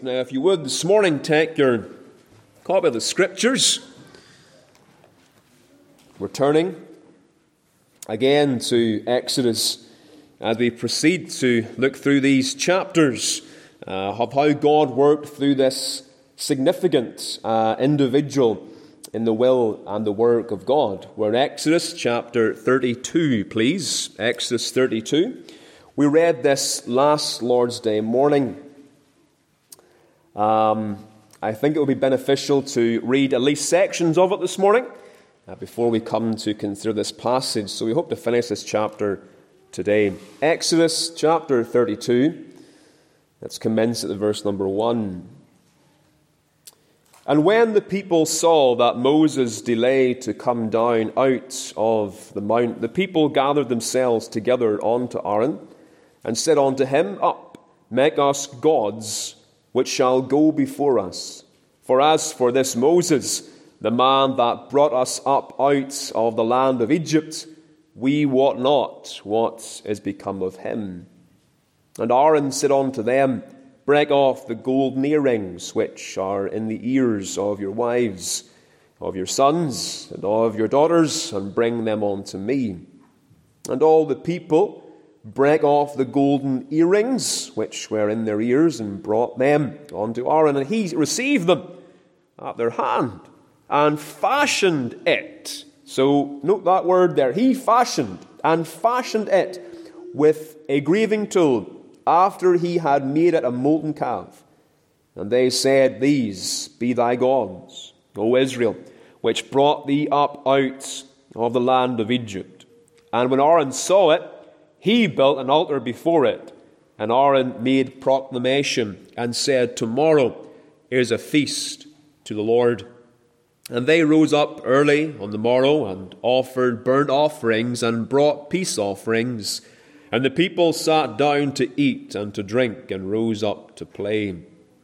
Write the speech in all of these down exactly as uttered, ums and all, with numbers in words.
Now, if you would, this morning, take your copy of the Scriptures. We're turning again to Exodus as we proceed to look through these chapters uh, of how God worked through this significant uh, individual in the will and the work of God. We're in Exodus chapter thirty-two, please. Exodus thirty-two. We read this last Lord's Day morning. Um, I think it will be beneficial to read at least sections of it this morning uh, before we come to consider this passage. So we hope to finish this chapter today. Exodus chapter thirty-two. Let's commence at the verse number one. And when the people saw that Moses delayed to come down out of the mount, the people gathered themselves together unto Aaron and said unto him, Up, make us gods, which shall go before us. For as for this Moses, the man that brought us up out of the land of Egypt, we wot not what is become of him. And Aaron said unto them, Break off the golden earrings which are in the ears of your wives, of your sons, and of your daughters, and bring them unto me. And all the people brake off the golden earrings which were in their ears, and brought them unto Aaron. And he received them at their hand, and fashioned it. So note that word there. He fashioned, and fashioned it with a grieving tool, after he had made it a molten calf. And they said, These be thy gods, O Israel, which brought thee up out of the land of Egypt. And when Aaron saw it, he built an altar before it. And Aaron made proclamation and said, Tomorrow is a feast to the Lord. And they rose up early on the morrow and offered burnt offerings and brought peace offerings. And the people sat down to eat and to drink and rose up to play.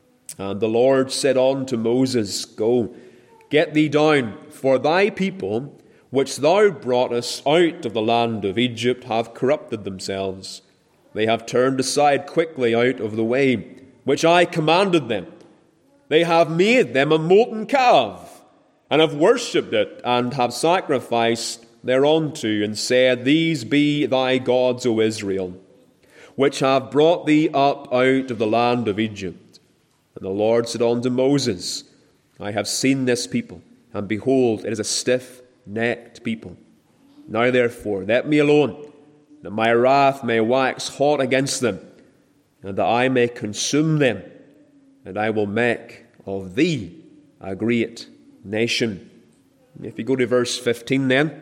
And the Lord said unto Moses, Go, get thee down, for thy people, which thou broughtest out of the land of Egypt, have corrupted themselves. They have turned aside quickly out of the way, which I commanded them. They have made them a molten calf, and have worshipped it, and have sacrificed thereunto, and said, These be thy gods, O Israel, which have brought thee up out of the land of Egypt. And the Lord said unto Moses, I have seen this people, and behold, it is a stiff-necked people. Now therefore, let me alone, that my wrath may wax hot against them, and that I may consume them, and I will make of thee a great nation. If you go to verse fifteen then.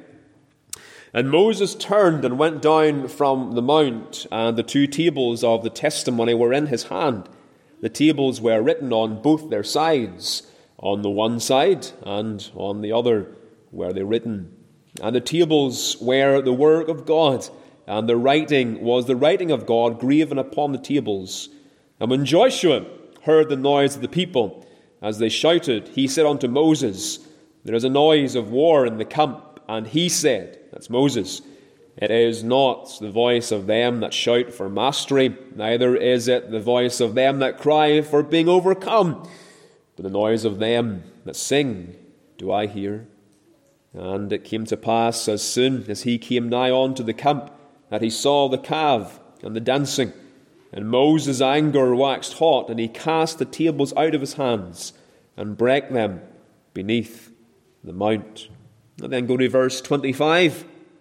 And Moses turned and went down from the mount, and the two tables of the testimony were in his hand. The tables were written on both their sides. On the one side and on the other were they written. And the tables were the work of God, and the writing was the writing of God graven upon the tables. And when Joshua heard the noise of the people as they shouted, he said unto Moses, There is a noise of war in the camp. And he said, that's Moses, It is not the voice of them that shout for mastery, neither is it the voice of them that cry for being overcome, but the noise of them that sing do I hear. And it came to pass, as soon as he came nigh unto the camp, that he saw the calf and the dancing. And Moses' anger waxed hot, and he cast the tables out of his hands, and brake them beneath the mount. And then go to verse twenty-five.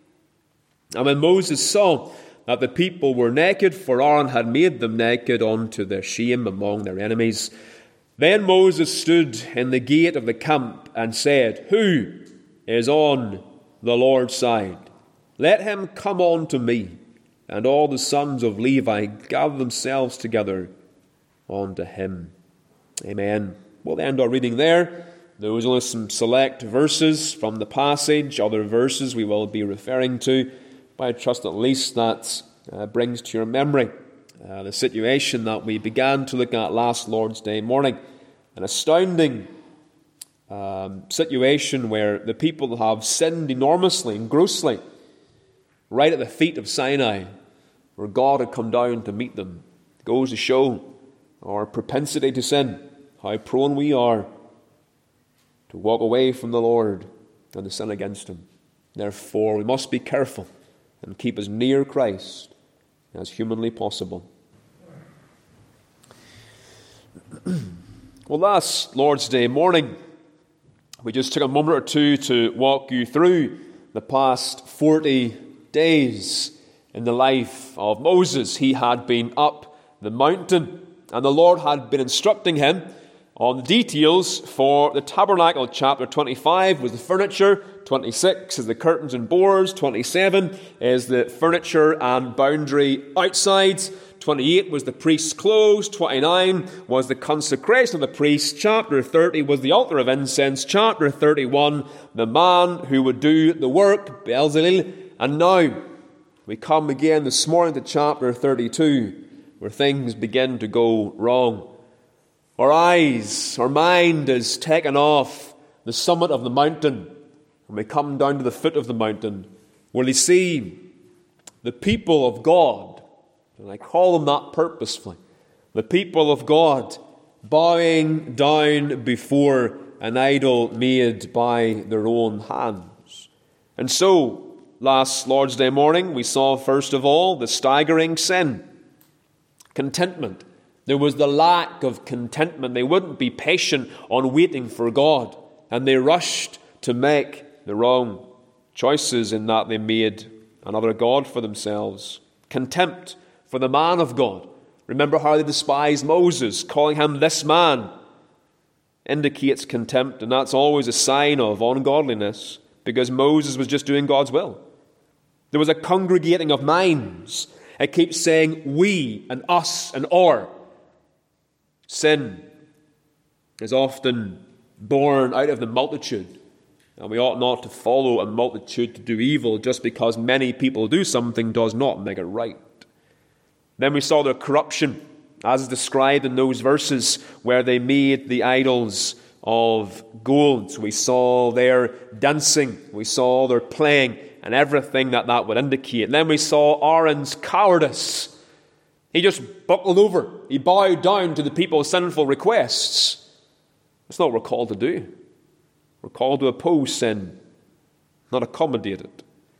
And when Moses saw that the people were naked, for Aaron had made them naked unto their shame among their enemies, then Moses stood in the gate of the camp and said, Who is on the Lord's side? Let him come unto me. And all the sons of Levi gathered themselves together unto him. Amen. We'll end our reading there. Those are only some select verses from the passage. Other verses we will be referring to. But I trust at least that uh, brings to your memory uh, the situation that we began to look at last Lord's Day morning. An astounding um, situation where the people have sinned enormously and grossly right at the feet of Sinai, where God had come down to meet them. It goes to show our propensity to sin, how prone we are to walk away from the Lord and to sin against Him. Therefore, we must be careful and keep as near Christ as humanly possible. Well, last Lord's Day morning, we just took a moment or two to walk you through the past forty days in the life of Moses. He had been up the mountain, and the Lord had been instructing him on the details for the tabernacle. Chapter twenty-five was the furniture, twenty-six is the curtains and boards, twenty-seven is the furniture and boundary outside, twenty-eight was the priest's clothes, twenty-nine was the consecration of the priest, chapter thirty was the altar of incense, chapter thirty-one, the man who would do the work, Bezalel. And now we come again this morning to chapter thirty-two, where things begin to go wrong. Our eyes, our mind is taken off the summit of the mountain, and we come down to the foot of the mountain, where we see the people of God, and I call them that purposefully, the people of God bowing down before an idol made by their own hands. And so, last Lord's Day morning, we saw first of all the staggering sin, contentment. There was the lack of contentment. They wouldn't be patient on waiting for God, and they rushed to make the wrong choices in that they made another god for themselves. Contempt for the man of God. Remember how they despised Moses, calling him this man, indicates contempt, and that's always a sign of ungodliness, because Moses was just doing God's will. There was a congregating of minds. It keeps saying we and us and our. Sin is often born out of the multitude, and we ought not to follow a multitude to do evil. Just because many people do something does not make it right. Then we saw their corruption, as is described in those verses where they made the idols of gold. We saw their dancing, we saw their playing, and everything that that would indicate. Then we saw Aaron's cowardice. He just buckled over. He bowed down to the people's sinful requests. That's not what we're called to do. We're called to oppose sin, not accommodate it.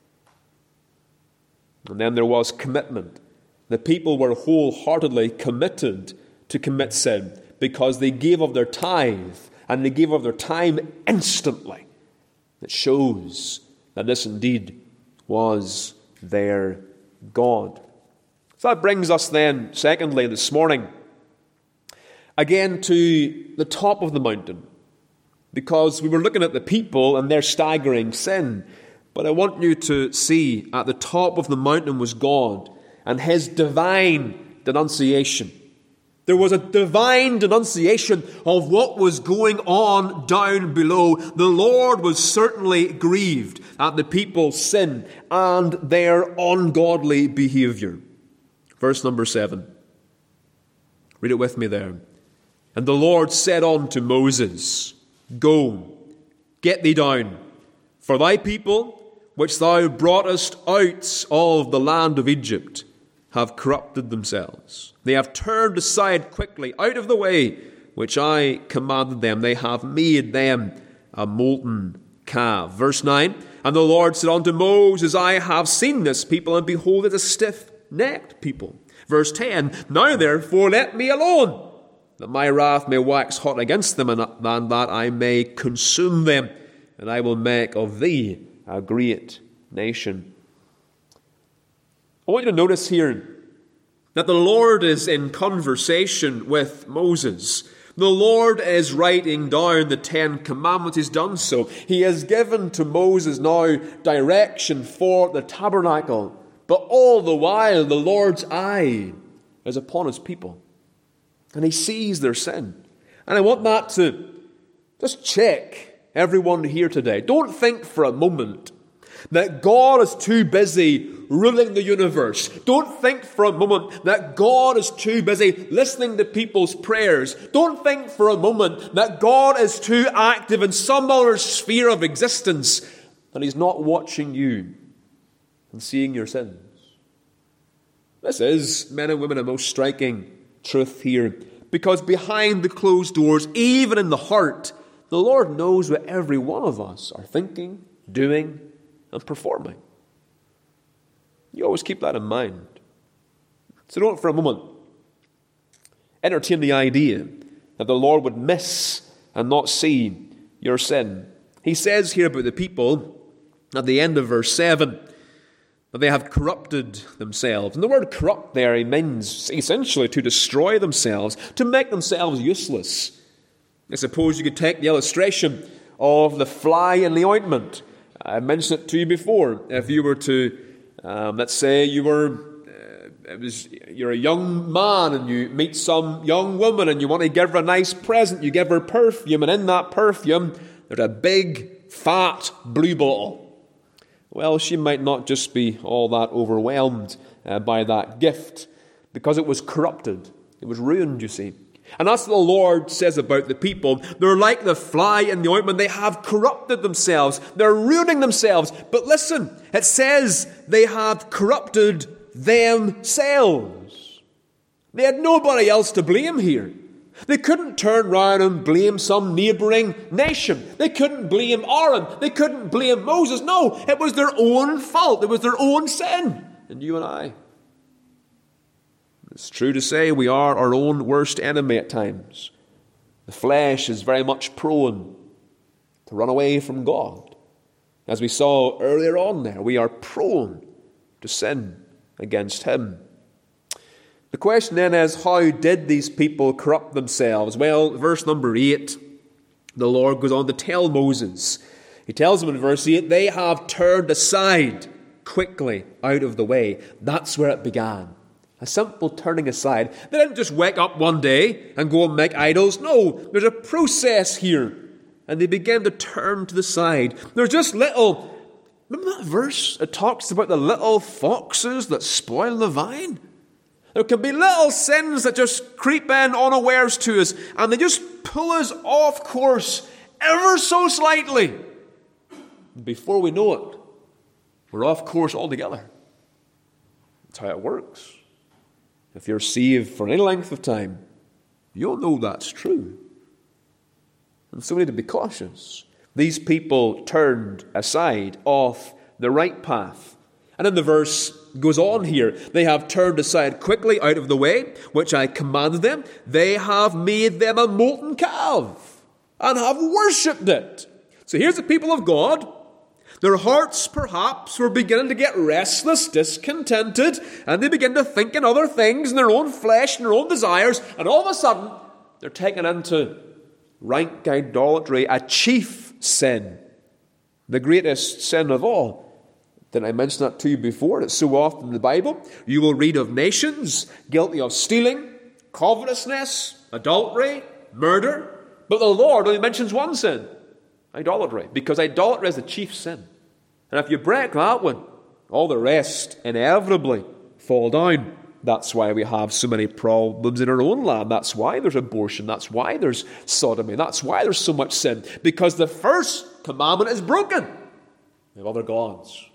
And then there was commitment. The people were wholeheartedly committed to commit sin because they gave of their tithe and they gave of their time instantly. It shows that this indeed was their God. So that brings us then, secondly, this morning, again to the top of the mountain, because we were looking at the people and their staggering sin. But I want you to see at the top of the mountain was God and His divine denunciation. There was a divine denunciation of what was going on down below. The Lord was certainly grieved at the people's sin and their ungodly behavior. Verse number seven. Read it with me there. And the Lord said unto Moses, Go, get thee down, for thy people, which thou broughtest out of the land of Egypt, have corrupted themselves. They have turned aside quickly out of the way which I commanded them. They have made them a molten calf. Verse nine. And the Lord said unto Moses, I have seen this people, and behold, it is a stiff-necked people. Verse ten. Now therefore let me alone, that my wrath may wax hot against them, and that I may consume them, and I will make of thee a great nation. I want you to notice here that the Lord is in conversation with Moses. The Lord is writing down the Ten Commandments. He's done so. He has given to Moses now direction for the tabernacle. But all the while, the Lord's eye is upon His people. And He sees their sin. And I want that to just check everyone here today. Don't think for a moment that God is too busy ruling the universe. Don't think for a moment that God is too busy listening to people's prayers. Don't think for a moment that God is too active in some other sphere of existence, that He's not watching you and seeing your sins. This is, men and women, a most striking truth here. Because behind the closed doors, even in the heart, the Lord knows what every one of us are thinking, doing, and performing. You always keep that in mind. So don't for a moment entertain the idea that the Lord would miss and not see your sin. He says here about the people at the end of verse seven that they have corrupted themselves. And the word corrupt there means essentially to destroy themselves, to make themselves useless. I suppose you could take the illustration of the fly in the ointment. I mentioned it to you before. If you were to, um, let's say you were, uh, it was, you're a young man and you meet some young woman and you want to give her a nice present. You give her perfume, and in that perfume there's a big, fat blue bottle. Well, she might not just be all that overwhelmed uh, by that gift, because it was corrupted. It was ruined, you see. And that's what the Lord says about the people. They're like the fly in the ointment. They have corrupted themselves. They're ruining themselves. But listen, it says they have corrupted themselves. They had nobody else to blame here. They couldn't turn round and blame some neighbouring nation. They couldn't blame Aaron. They couldn't blame Moses. No, it was their own fault. It was their own sin. And you and I. It's true to say we are our own worst enemy at times. The flesh is very much prone to run away from God. As we saw earlier on there, we are prone to sin against Him. The question then is, how did these people corrupt themselves? Well, verse number eight, the Lord goes on to tell Moses. He tells him in verse eight, they have turned aside quickly out of the way. That's where it began. A simple turning aside. They didn't just wake up one day and go and make idols. No, there's a process here. And they began to turn to the side. There's just little, remember that verse? It talks about the little foxes that spoil the vine. There can be little sins that just creep in unawares to us, and they just pull us off course ever so slightly. Before we know it, we're off course altogether. That's how it works. If you're saved for any length of time, you'll know that's true. And so we need to be cautious. These people turned aside off the right path. And then the verse goes on here. They have turned aside quickly out of the way, which I commanded them. They have made them a molten calf and have worshipped it. So here's the people of God. Their hearts perhaps were beginning to get restless, discontented, and they begin to think in other things, in their own flesh, and their own desires, and all of a sudden they're taken into rank idolatry, a chief sin, the greatest sin of all. Did I mention that to you before? It's so often in the Bible. You will read of nations guilty of stealing, covetousness, adultery, murder. But the Lord only mentions one sin, idolatry, because idolatry is the chief sin. And if you break that one, all the rest inevitably fall down. That's why we have so many problems in our own land. That's why there's abortion. That's why there's sodomy. That's why there's so much sin. Because the first commandment is broken. We have other gods.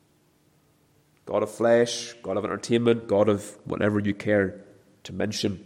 God of flesh, God of entertainment, God of whatever you care to mention.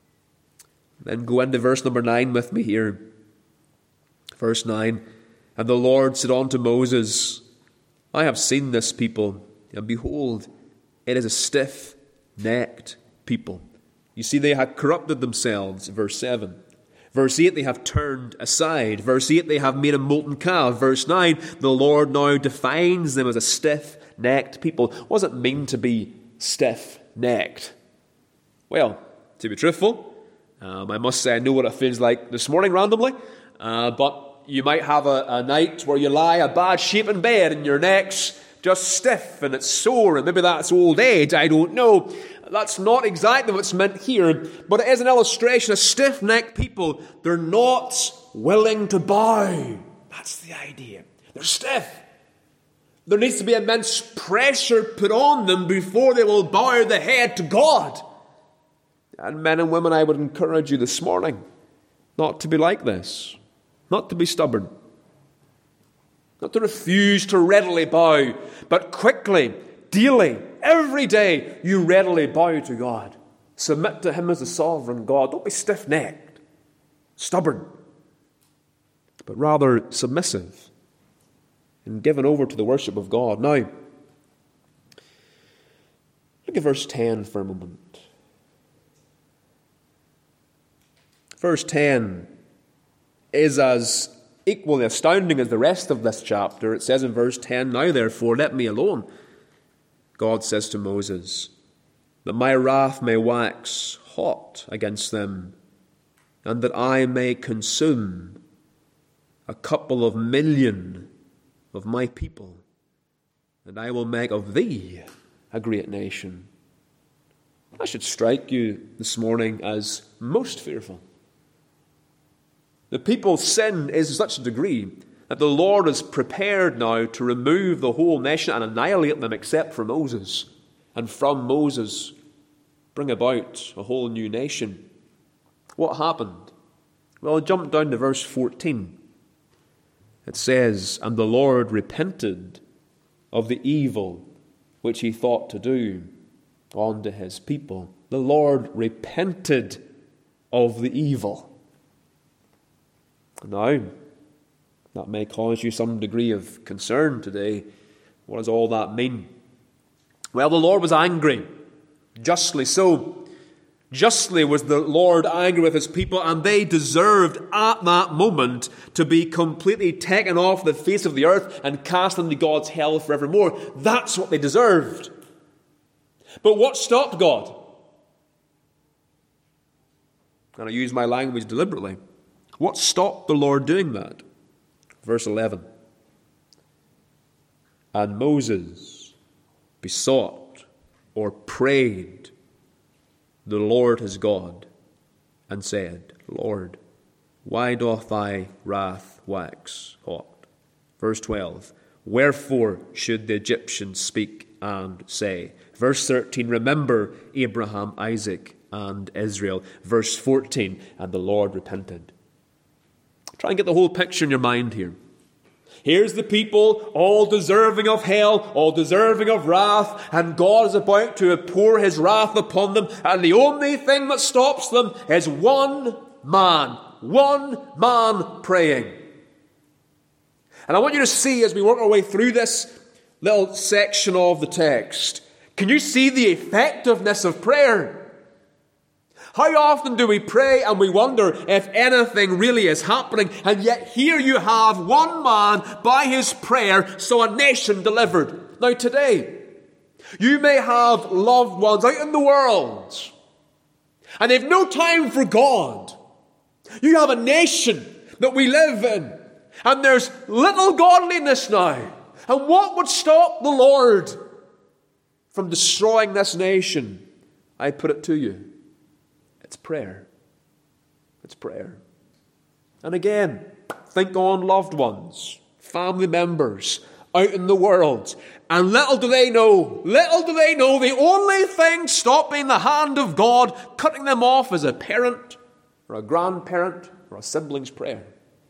Then go into verse number nine with me here. Verse nine, and the Lord said unto Moses, I have seen this people, and behold, it is a stiff-necked people. You see, they had corrupted themselves, verse seven. Verse eight, they have turned aside. Verse eight, they have made a molten calf. Verse nine, the Lord now defines them as a stiff-necked people. What does it mean to be stiff-necked? Well, to be truthful, um, I must say I know what it feels like this morning randomly, uh, but you might have a, a night where you lie a bad shape in bed and your neck's just stiff and it's sore, and maybe that's old age, I don't know. That's not exactly what's meant here, but it is an illustration. A stiff-necked people, they're not willing to bow. That's the idea. They're stiff. There needs to be immense pressure put on them before they will bow the head to God. And men and women, I would encourage you this morning not to be like this. Not to be stubborn. Not to refuse to readily bow, but quickly, daily, every day, you readily bow to God. Submit to him as the sovereign God. Don't be stiff-necked, stubborn, but rather submissive and given over to the worship of God. Now, look at verse ten for a moment. Verse ten is as equally astounding as the rest of this chapter. It says in verse ten, "Now therefore let me alone," God says to Moses, "that my wrath may wax hot against them, and that I may consume a couple of million of my people, and I will make of thee a great nation." That should strike you this morning as most fearful. The people's sin is to such a degree that the Lord is prepared now to remove the whole nation and annihilate them except for Moses, and from Moses bring about a whole new nation. What happened? Well, jump down to verse fourteen. It says, "And the Lord repented of the evil which he thought to do unto his people." The Lord repented of the evil. Now, that may cause you some degree of concern today. What does all that mean? Well, the Lord was angry, justly so. Justly was the Lord angry with his people, and they deserved at that moment to be completely taken off the face of the earth and cast into God's hell forevermore. That's what they deserved. But what stopped God? And I use my language deliberately. What stopped the Lord doing that? Verse eleven. "And Moses besought," or prayed, "the Lord his God, and said, Lord, why doth thy wrath wax hot?" Verse twelve. "Wherefore should the Egyptians speak and say?" Verse thirteen. "Remember Abraham, Isaac, and Israel." Verse fourteen. "And the Lord repented." Try and get the whole picture in your mind here. Here's the people, all deserving of hell, all deserving of wrath, and God is about to pour his wrath upon them, and the only thing that stops them is one man, one man praying. And I want you to see, as we work our way through this little section of the text, can you see the effectiveness of prayer? How often do we pray and we wonder if anything really is happening, and yet here you have one man by his prayer saw a nation delivered. Now today, you may have loved ones out in the world, and they've no time for God. You have a nation that we live in, and there's little godliness now. And what would stop the Lord from destroying this nation? I put it to you. It's prayer. It's prayer. And again, think on loved ones, family members, out in the world. And little do they know, little do they know, the only thing stopping the hand of God cutting them off is a parent or a grandparent or a sibling's prayer.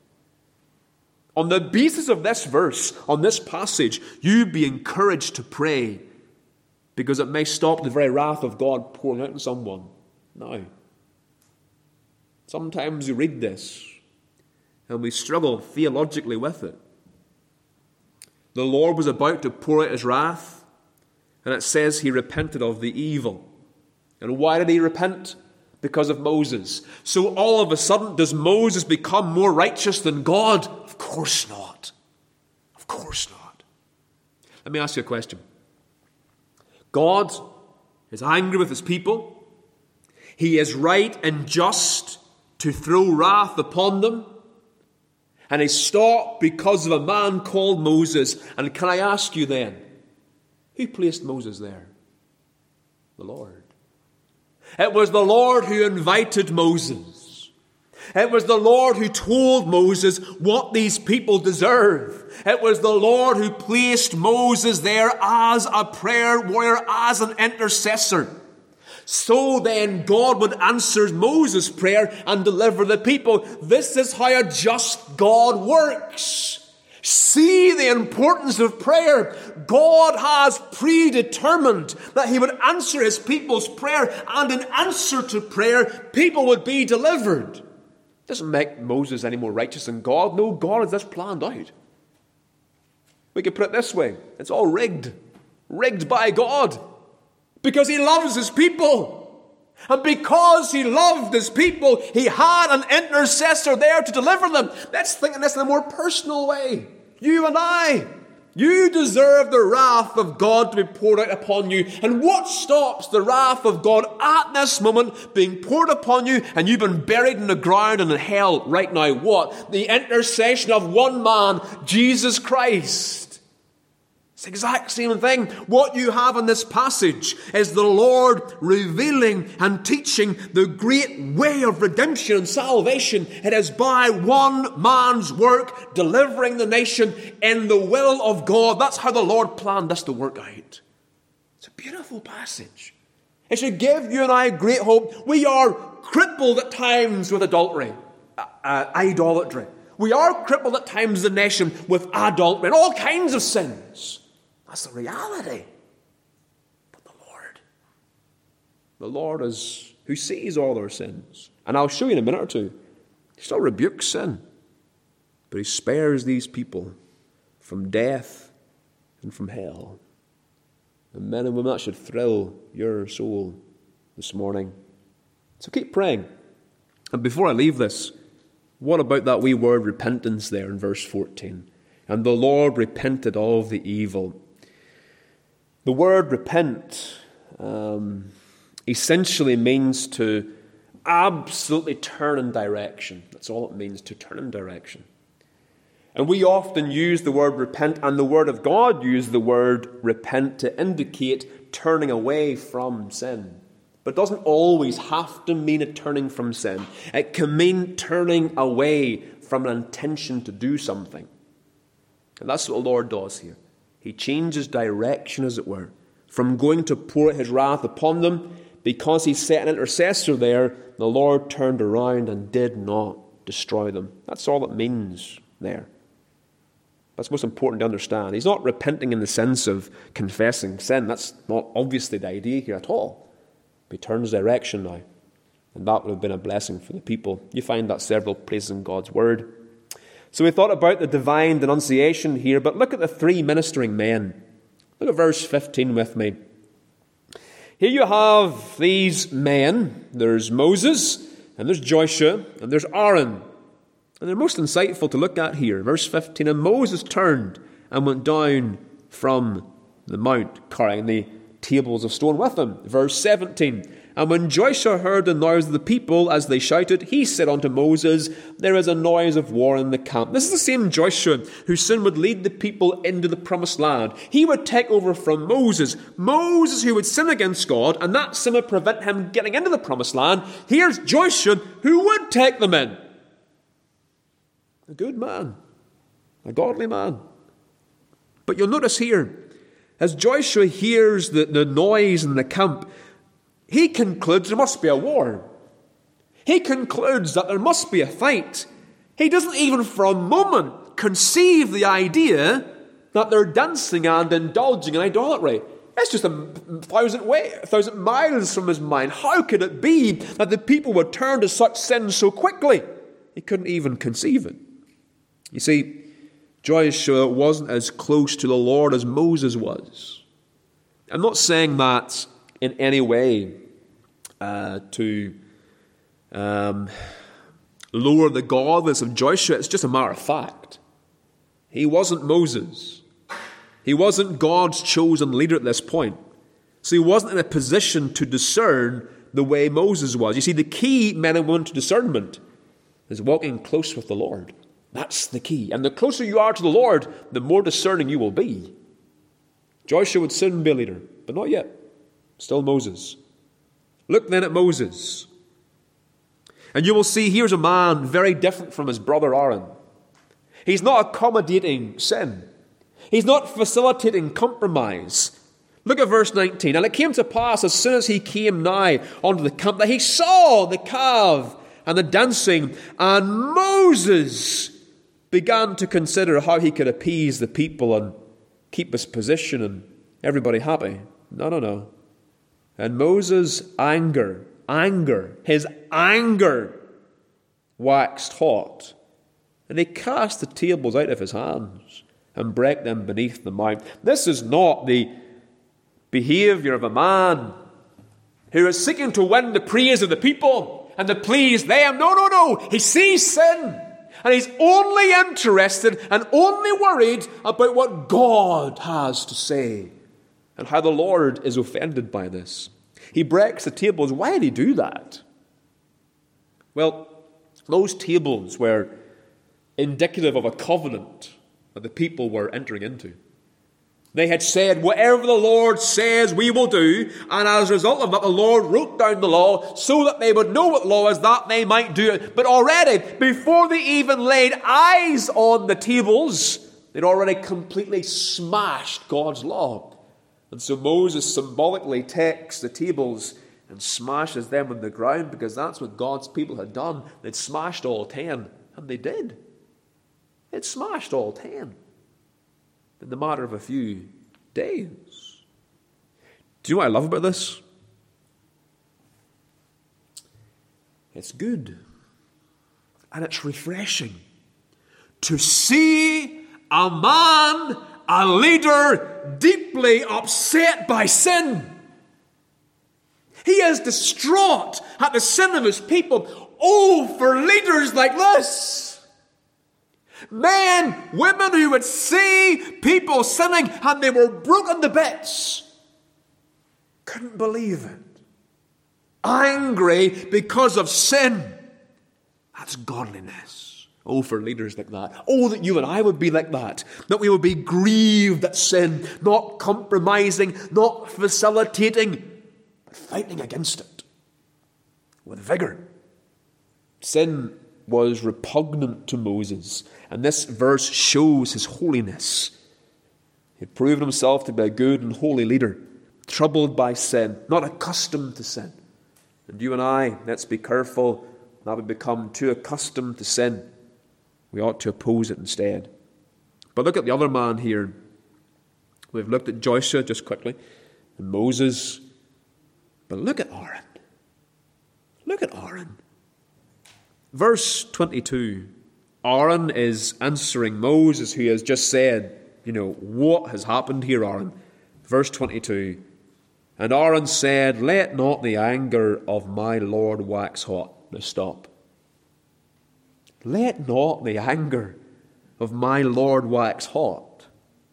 On the basis of this verse, on this passage, you be encouraged to pray, because it may stop the very wrath of God pouring out on someone. Now, sometimes we read this and we struggle theologically with it. The Lord was about to pour out his wrath, and it says he repented of the evil. And why did he repent? Because of Moses. So all of a sudden, does Moses become more righteous than God? Of course not. Of course not. Let me ask you a question. God is angry with his people. He is right and just to throw wrath upon them. And he stopped because of a man called Moses. And can I ask you then, who placed Moses there? The Lord. It was the Lord who invited Moses. It was the Lord who told Moses what these people deserve. It was the Lord who placed Moses there as a prayer warrior, as an intercessor. So then God would answer Moses' prayer and deliver the people. This is how a just God works. See the importance of prayer. God has predetermined that he would answer his people's prayer, and in answer to prayer, people would be delivered. It doesn't make Moses any more righteous than God. No, God has this planned out. We could put it this way. It's all rigged. Rigged by God. Because he loves his people. And because he loved his people, he had an intercessor there to deliver them. Let's think of this in a more personal way. You and I, you deserve the wrath of God to be poured out upon you. And what stops the wrath of God at this moment being poured upon you, and you've been buried in the ground and in hell right now? What? The intercession of one man, Jesus Christ. It's the exact same thing. What you have in this passage is the Lord revealing and teaching the great way of redemption and salvation. It is by one man's work, delivering the nation in the will of God. That's how the Lord planned this to work out. It's a beautiful passage. It should give you and I great hope. We are crippled at times with adultery, uh, uh, idolatry. We are crippled at times, the nation, with adultery and all kinds of sins. That's the reality. But the Lord, the Lord is who sees all our sins. And I'll show you in a minute or two. He still rebukes sin. But he spares these people from death and from hell. And men and women, that should thrill your soul this morning. So keep praying. And before I leave this, what about that wee word repentance there in verse fourteen? And the Lord repented of the evil. The word repent um, essentially means to absolutely turn in direction. That's all it means, to turn in direction. And we often use the word repent, and the Word of God uses the word repent to indicate turning away from sin. But it doesn't always have to mean a turning from sin. It can mean turning away from an intention to do something. And that's what the Lord does here. He changes direction, as it were, from going to pour out his wrath upon them. Because he set an intercessor there, the Lord turned around and did not destroy them. That's all it means there. That's most important to understand. He's not repenting in the sense of confessing sin. That's not obviously the idea here at all. He turns direction now. And that would have been a blessing for the people. You find that several places in God's Word. So we thought about the divine denunciation here, but look at the three ministering men. Look at verse fifteen with me. Here you have these men. There's Moses, and there's Joshua, and there's Aaron. And they're most insightful to look at here. Verse fifteen, and Moses turned and went down from the mount, carrying the tables of stone with him. Verse seventeen, and when Joshua heard the noise of the people as they shouted, he said unto Moses, there is a noise of war in the camp. This is the same Joshua who soon would lead the people into the promised land. He would take over from Moses. Moses who would sin against God, and that sin would prevent him getting into the promised land. Here's Joshua who would take them in. A good man. A godly man. But you'll notice here, as Joshua hears the, the noise in the camp, he concludes there must be a war. He concludes that there must be a fight. He doesn't even for a moment conceive the idea that they're dancing and indulging in idolatry. It's just a thousand, way, a thousand miles from his mind. How could it be that the people would turn to such sin so quickly? He couldn't even conceive it. You see, Joshua wasn't as close to the Lord as Moses was. I'm not saying that in any way uh, to um, lower the godliness of Joshua. It's just a matter of fact. He wasn't Moses. He wasn't God's chosen leader at this point. So he wasn't in a position to discern the way Moses was. You see, the key, men and women, to discernment is walking close with the Lord. That's the key. And the closer you are to the Lord, the more discerning you will be. Joshua would soon be a leader, but not yet. Still Moses. Look then at Moses. And you will see here's a man very different from his brother Aaron. He's not accommodating sin. He's not facilitating compromise. Look at verse nineteen. And it came to pass as soon as he came nigh unto the camp that he saw the calf and the dancing, and Moses began to consider how he could appease the people and keep his position and everybody happy. No, no, no. And Moses' anger, anger, his anger waxed hot. And he cast the tables out of his hands and brake them beneath the mount. This is not the behavior of a man who is seeking to win the praise of the people and to please them. No, no, no. He sees sin. And he's only interested and only worried about what God has to say and how the Lord is offended by this. He breaks the tables. Why did he do that? Well, those tables were indicative of a covenant that the people were entering into. They had said, whatever the Lord says we will do, and as a result of that, the Lord wrote down the law so that they would know what law is, that they might do it. But already, before they even laid eyes on the tables, they'd already completely smashed God's law. And so Moses symbolically takes the tables and smashes them on the ground, because that's what God's people had done. They'd smashed all ten, and they did. They'd smashed all ten in the matter of a few days. Do you know what I love about this? It's good. And it's refreshing to see a man, a leader, deeply upset by sin. He is distraught at the sin of his people. Oh, for leaders like this! Men, women who would see people sinning and they were broken to bits. Couldn't believe it. Angry because of sin. That's godliness. Oh, for leaders like that. Oh, that you and I would be like that. That we would be grieved at sin. Not compromising, not facilitating, but fighting against it with vigor. Sin was repugnant to Moses. And this verse shows his holiness. He had proven himself to be a good and holy leader, troubled by sin, not accustomed to sin. And you and I, let's be careful that we become too accustomed to sin. We ought to oppose it instead. But look at the other man here. We've looked at Joshua just quickly, and Moses. But look at Aaron. Look at Aaron. Verse twenty-two. Aaron is answering Moses, who has just said, you know, what has happened here, Aaron? Verse twenty-two. And Aaron said, let not the anger of my Lord wax hot. Now stop. Let not the anger of my Lord wax hot.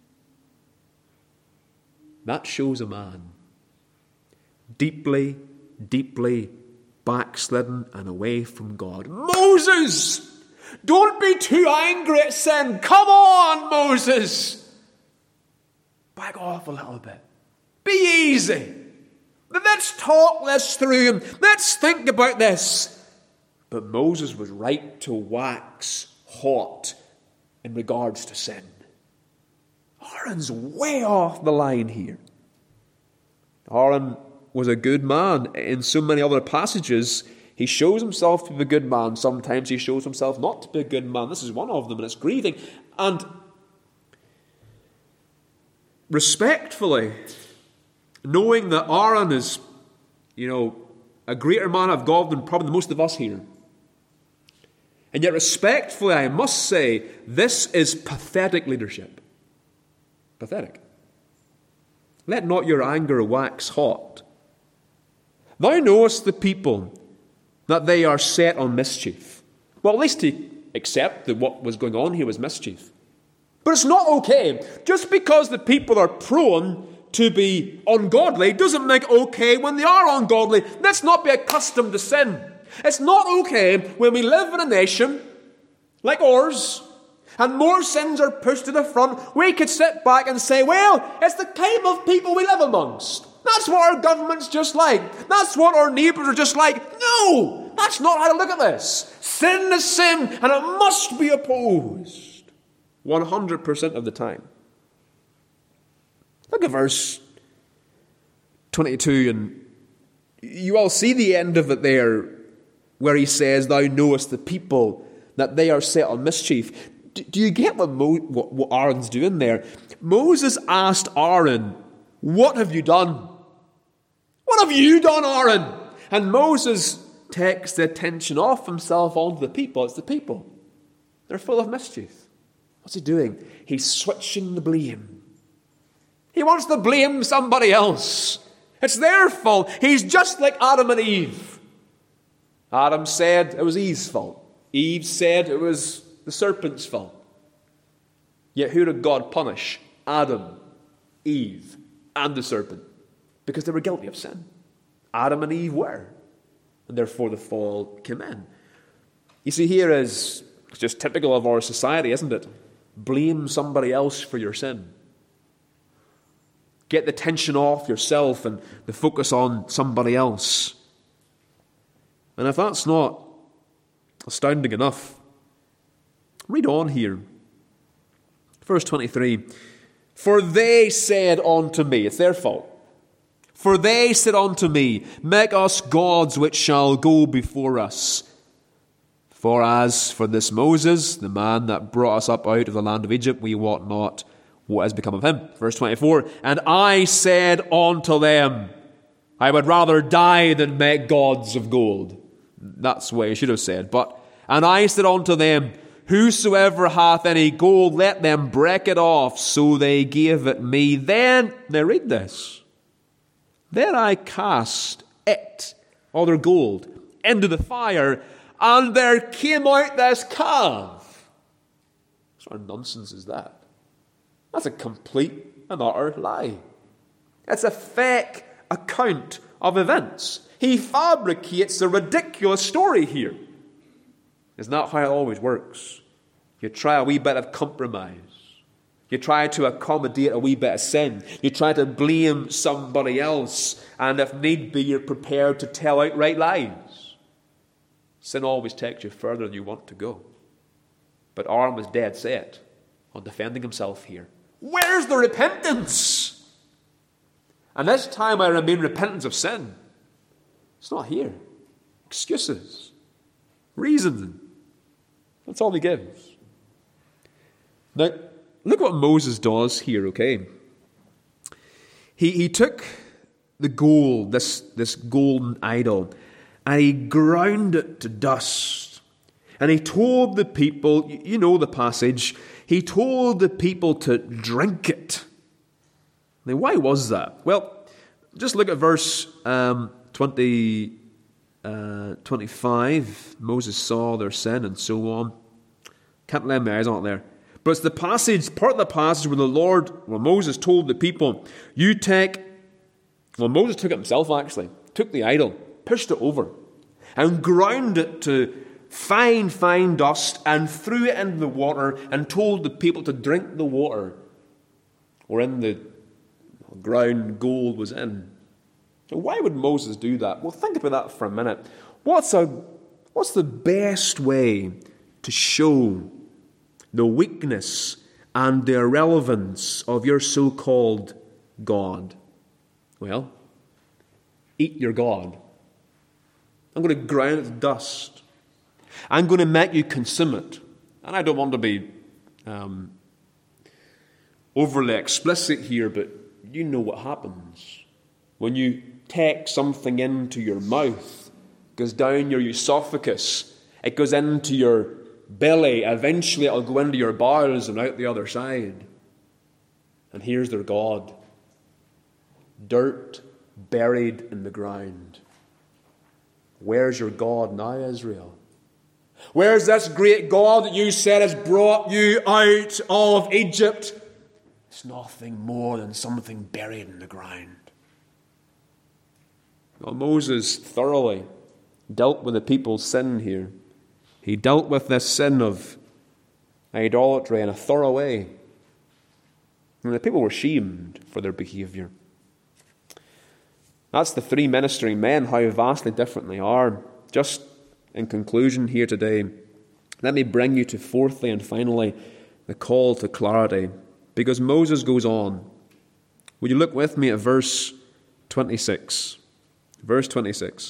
That shows a man deeply, deeply backslidden and away from God. Moses! Don't be too angry at sin. Come on, Moses. Back off a little bit. Be easy. Let's talk this through and let's think about this. But Moses was right to wax hot in regards to sin. Aaron's way off the line here. Aaron was a good man. In so many other passages, he shows himself to be a good man. Sometimes he shows himself not to be a good man. This is one of them, and it's grieving. And respectfully, knowing that Aaron is, you know, a greater man of God than probably most of us here. And yet respectfully, I must say, this is pathetic leadership. Pathetic. Let not your anger wax hot. Thou knowest the people, that they are set on mischief. Well, at least he accepted that what was going on here was mischief. But it's not okay. Just because the people are prone to be ungodly doesn't make okay when they are ungodly. Let's not be accustomed to sin. It's not okay when we live in a nation like ours and more sins are pushed to the front. We could sit back and say, well, it's the type of people we live amongst. That's what our government's just like. That's what our neighbours are just like. No, that's not how to look at this. Sin is sin, and it must be opposed one hundred percent of the time. Look at verse twenty-two, and you all see the end of it there, where he says, thou knowest the people, that they are set on mischief. do you get what, Mo, what, what Aaron's doing there? Moses asked Aaron, what have you done? What have you done, Aaron? And Moses takes the attention off himself onto the people. It's the people. They're full of mischief. What's he doing? He's switching the blame. He wants to blame somebody else. It's their fault. He's just like Adam and Eve. Adam said it was Eve's fault. Eve said it was the serpent's fault. Yet who did God punish? Adam, Eve, and the serpent. Because they were guilty of sin. Adam and Eve were. And therefore the fall came in. You see, here is it's just typical of our society, isn't it? Blame somebody else for your sin. Get the tension off yourself and the focus on somebody else. And if that's not astounding enough, read on here. Verse twenty-three. For they said unto me, it's their fault. For they said unto me, make us gods which shall go before us. For as for this Moses, the man that brought us up out of the land of Egypt, we wot not what has become of him. Verse twenty-four. And I said unto them, I would rather die than make gods of gold. That's what he should have said. But, and I said unto them, whosoever hath any gold, let them break it off. So they gave it me. Then, now read this. Then I cast it, all their gold, into the fire, and there came out this calf. What sort of nonsense is that? That's a complete and utter lie. It's a fake account of events. He fabricates a ridiculous story here. Isn't that how it always works? You try a wee bit of compromise. You try to accommodate a wee bit of sin. You try to blame somebody else. And if need be, you're prepared to tell outright lies. Sin always takes you further than you want to go. But Aaron was dead set on defending himself here. Where's the repentance? And this time I mean repentance of sin. It's not here. Excuses. Reasoning. That's all he gives. Now, look what Moses does here, okay? He he took the gold, this, this golden idol, and he ground it to dust. And he told the people, you know the passage, he told the people to drink it. Now, why was that? Well, just look at verse um, twenty, uh, twenty-five. Moses saw their sin and so on. Can't lay my eyes on it there. But it's the passage, part of the passage where the Lord, well, Moses told the people, you take, well, Moses took it himself actually, took the idol, pushed it over, and ground it to fine, fine dust, and threw it into the water, and told the people to drink the water wherein the ground gold was in. So why would Moses do that? Well, think about that for a minute. What's a, what's the best way to show the weakness and the irrelevance of your so-called God? Well, eat your God. I'm going to grind it to dust. I'm going to make you consume it. And I don't want to be um, overly explicit here, but you know what happens. When you take something into your mouth, it goes down your esophagus, it goes into your belly, eventually it'll go into your bowels and out the other side. And here's their God. Dirt buried in the ground. Where's your God now, Israel? Where's this great God that you said has brought you out of Egypt? It's nothing more than something buried in the ground. Well, Moses thoroughly dealt with the people's sin here. He dealt with this sin of idolatry in a thorough way. And the people were shamed for their behavior. That's the three ministering men, how vastly different they are. Just in conclusion here today, let me bring you to fourthly and finally the call to clarity. Because Moses goes on. Would you look with me at verse twenty-six? Verse twenty-six.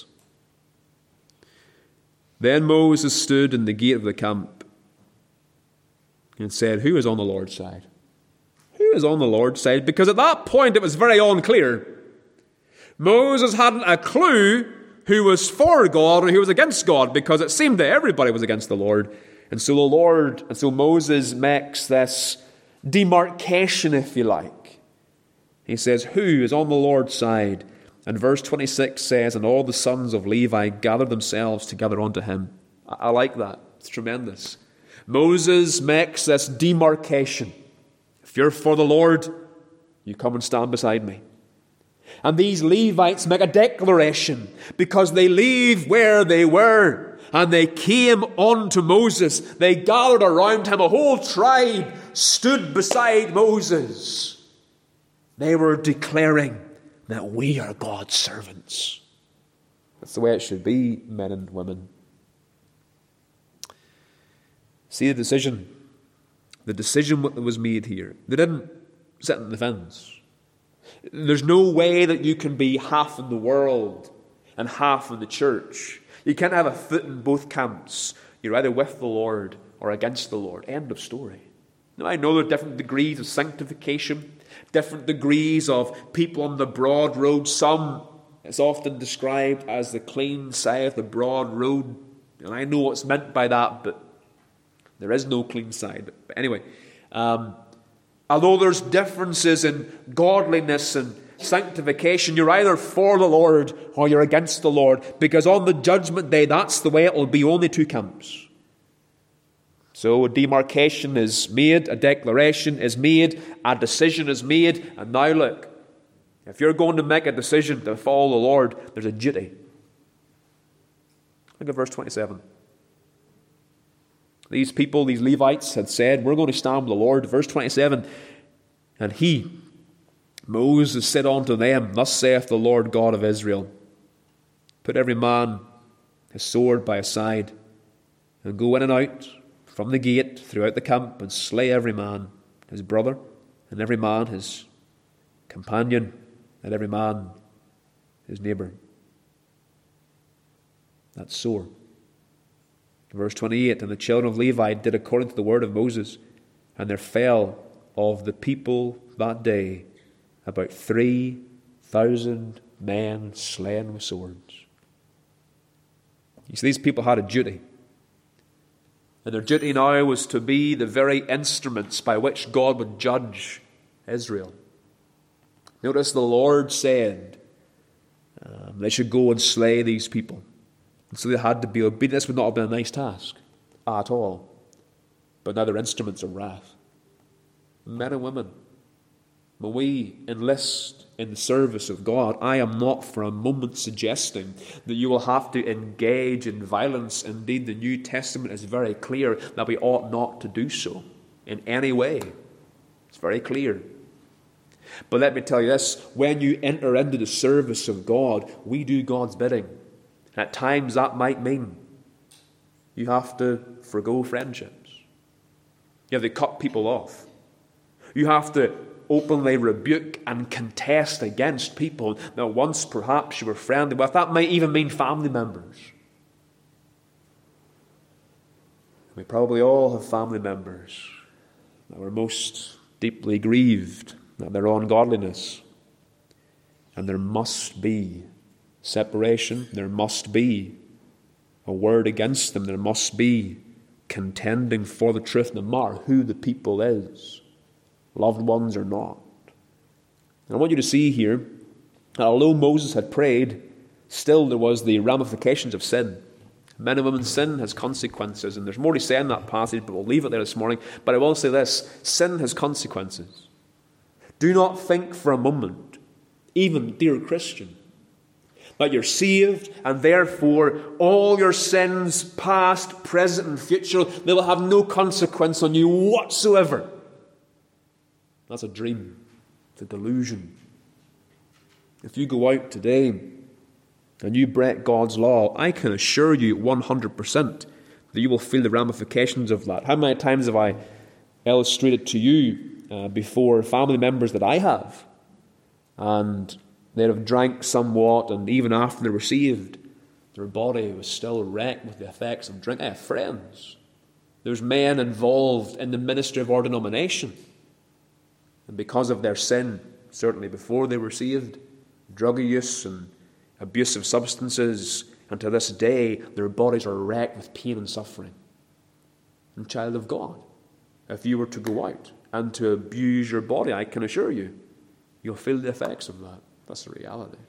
Then Moses stood in the gate of the camp and said, who is on the Lord's side? Who is on the Lord's side? Because at that point it was very unclear. Moses hadn't a clue who was for God and who was against God, because it seemed that everybody was against the Lord. And so the Lord, and so Moses makes this demarcation, if you like. He says, who is on the Lord's side? And verse twenty-six says, and all the sons of Levi gathered themselves together unto him. I, I like that. It's tremendous. Moses makes this demarcation. If you're for the Lord, you come and stand beside me. And these Levites make a declaration, because they leave where they were and they came unto Moses. They gathered around him. A whole tribe stood beside Moses. They were declaring that we are God's servants. That's the way it should be, men and women. See the decision. The decision that was made here. They didn't sit on the fence. There's no way that you can be half in the world and half in the church. You can't have a foot in both camps. You're either with the Lord or against the Lord. End of story. Now, I know there are different degrees of sanctification, different degrees of people on the broad road. Some, it's often described as the clean side of the broad road. And I know what's meant by that, but there is no clean side. But anyway, um, although there's differences in godliness and sanctification, you're either for the Lord or you're against the Lord, because on the judgment day, that's the way it will be, only two camps. So a demarcation is made, a declaration is made, a decision is made, and now look, if you're going to make a decision to follow the Lord, there's a duty. Look at verse twenty-seven. These people, these Levites, had said, we're going to stand with the Lord. Verse twenty-seven, and he, Moses, said unto them, thus saith the Lord God of Israel, put every man his sword by his side, and go in and out from the gate throughout the camp, and slay every man his brother, and every man his companion, and every man his neighbour. That's sore. Verse twenty-eight, and the children of Levi did according to the word of Moses, and there fell of the people that day about three thousand men slain with swords. You see, these people had a duty. And their duty now was to be the very instruments by which God would judge Israel. Notice the Lord said um, they should go and slay these people. And so they had to be obedient. This would not have been a nice task at all. But now they're instruments of wrath. Men and women, when we enlist in the service of God, I am not for a moment suggesting that you will have to engage in violence. Indeed, the New Testament is very clear that we ought not to do so in any way. It's very clear. But let me tell you this, when you enter into the service of God, we do God's bidding. At times that might mean you have to forgo friendships. You have to cut people off. You have to openly rebuke and contest against people that once perhaps you were friendly with. That might even mean family members. We probably all have family members that were most deeply grieved at their ungodliness. And there must be separation. There must be a word against them. There must be contending for the truth, no matter who the people is, loved ones or not. And I want you to see here that although Moses had prayed, still there was the ramifications of sin. Men and women, sin has consequences, and there's more to say in that passage, but we'll leave it there this morning. But I will say this, sin has consequences. Do not think for a moment, even dear Christian, that you're saved and therefore all your sins, past, present and future, they will have no consequence on you whatsoever. That's a dream. It's a delusion. If you go out today and you break God's law, I can assure you one hundred percent that you will feel the ramifications of that. How many times have I illustrated to you uh, before family members that I have, and they'd have drank somewhat, and even after they were saved, their body was still wrecked with the effects of drink. I have friends. There's men involved in the ministry of our denomination. And because of their sin, certainly before they were saved, drug use and abuse of substances, and to this day, their bodies are wrecked with pain and suffering. And child of God, if you were to go out and to abuse your body, I can assure you, you'll feel the effects of that. That's the reality.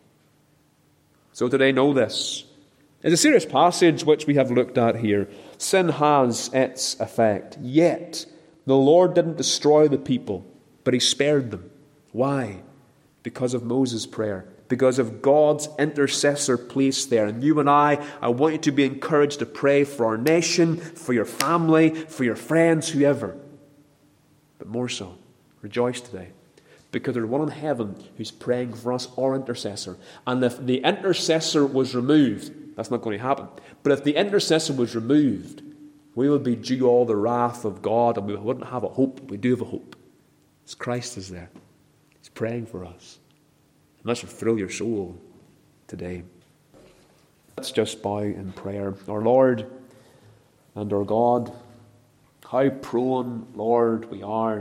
So today, know this. It's a serious passage which we have looked at here. Sin has its effect. Yet, the Lord didn't destroy the people, but he spared them. Why? Because of Moses' prayer. Because of God's intercessor placed there. And you and I, I want you to be encouraged to pray for our nation, for your family, for your friends, whoever. But more so, rejoice today. Because there's one in heaven who's praying for us, our intercessor. And if the intercessor was removed, that's not going to happen. But if the intercessor was removed, we would be due all the wrath of God and we wouldn't have a hope. We do have a hope. It's Christ is there. He's praying for us. And that should thrill your soul today. Let's just bow in prayer. Our Lord and our God, how prone, Lord, we are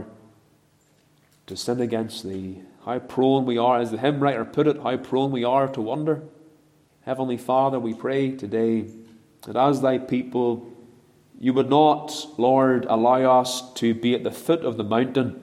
to sin against Thee. How prone we are, as the hymn writer put it, how prone we are to wander. Heavenly Father, we pray today that as Thy people, You would not, Lord, allow us to be at the foot of the mountain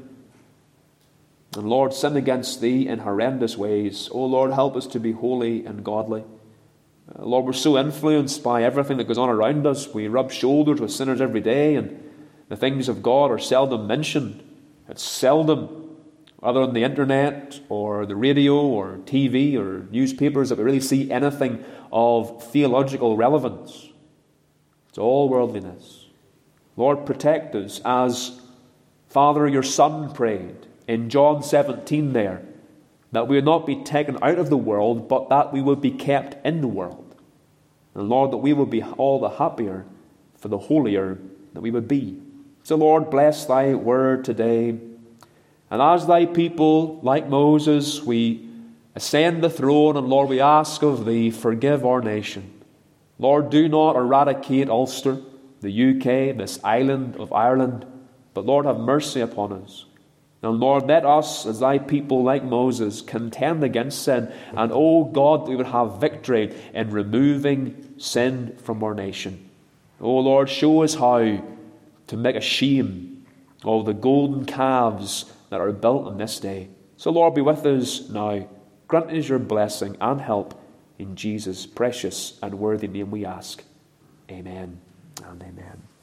and, Lord, sin against Thee in horrendous ways. Oh, Lord, help us to be holy and godly. Uh, Lord, we're so influenced by everything that goes on around us. We rub shoulders with sinners every day, and the things of God are seldom mentioned. It's seldom, whether on the internet or the radio or T V or newspapers, that we really see anything of theological relevance. It's all worldliness. Lord, protect us as, Father, Your Son prayed in John seventeen there, that we would not be taken out of the world, but that we would be kept in the world. And Lord, that we would be all the happier for the holier that we would be. So Lord, bless Thy word today. And as Thy people, like Moses, we ascend the throne, and Lord, we ask of Thee, forgive our nation. Lord, do not eradicate Ulster, the U K, this island of Ireland, but Lord, have mercy upon us. And Lord, let us, as Thy people, like Moses, contend against sin. And, oh God, we would have victory in removing sin from our nation. Oh Lord, show us how to make a shame of the golden calves that are built on this day. So Lord, be with us now. Grant us Your blessing and help. In Jesus' precious and worthy name we ask. Amen and amen.